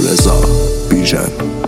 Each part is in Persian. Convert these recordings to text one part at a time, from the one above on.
رضا بیژن.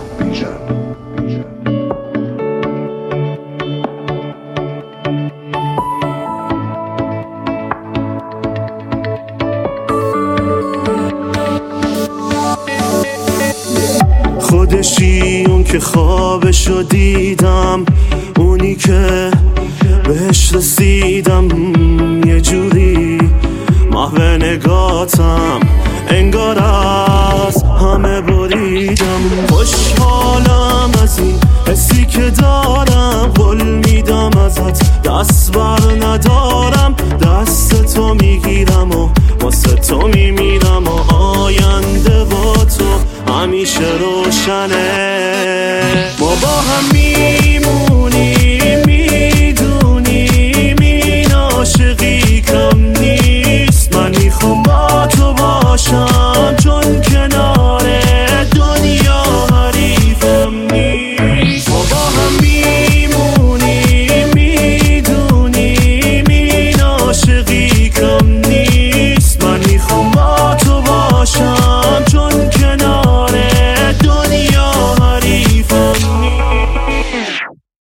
خودشی اون که خوابشو دیدم، اونی که بهش رسیدم، یه جوری محو نگاتم، انگار از همه بریدم. خوشحالم از این حسی که دارم، قول میدم ازت دست بر ندارم، دست تو میگیرم و واسه تو میمیرم و آینده با تو همیشه روشنه. ما با هم میمونیم، میدونیم این عاشقی کم نیست. من میخوام با تو باشم چون کنار دنیا حریفم نیست. ما با هم میمونیم، میدونیم این عاشقی کم نیست. من میخوام با تو باشم چون کنار دنیا حریفم نیست.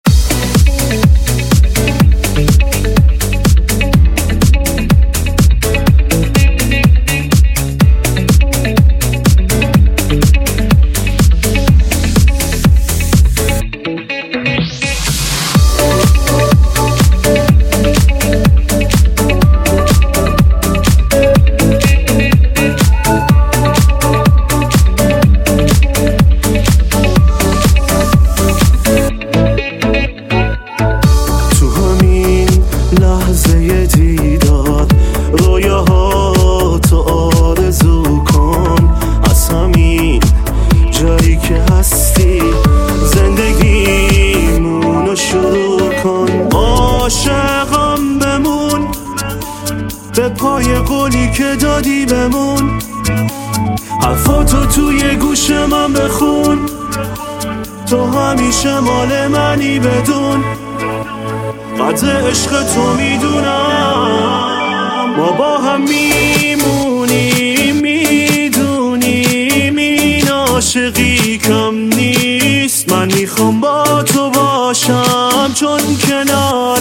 لحظه دیدار رویاها تو آرزو کن، از همین جایی که هستی زندگیمونو شروع کن. عاشقم بمون، به پای قولی که دادی بمون، حرفاتو توی گوش من بخون، تو همیشه مال منی بدون قدر عشق تو میدونم. ما با هم میمونیم، میدونیم این عاشقی کم نیست. من میخوام با تو باشم چون کنار